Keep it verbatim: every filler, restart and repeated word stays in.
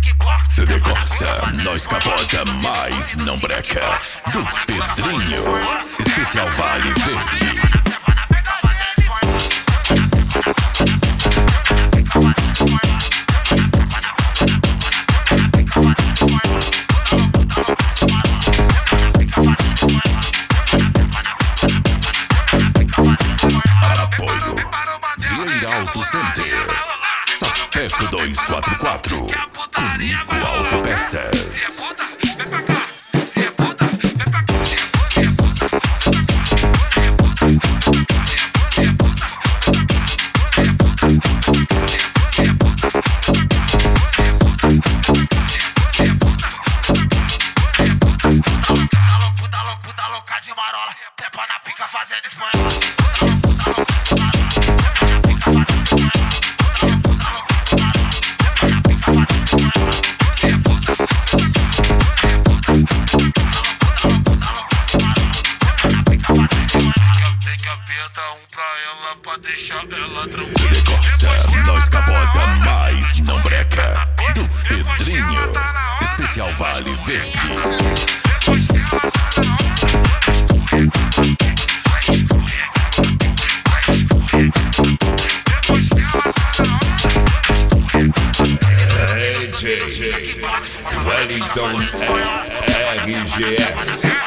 C D Corsa, nós capota, mas não breca. Do Pedrinho, especial Vale Verde. Apoio Vieira Auto Center, Sapeco dois quatro quatro, Comigo Autopeças. Puta louca de marola, trepa na pica fazendo espanhola. Tem que apertar um pra ela pra deixar ela tranquila. C D Corsa, nós capota, mas não breca. Do Pedrinho, especial Vale Verde. D J Wellington R G S.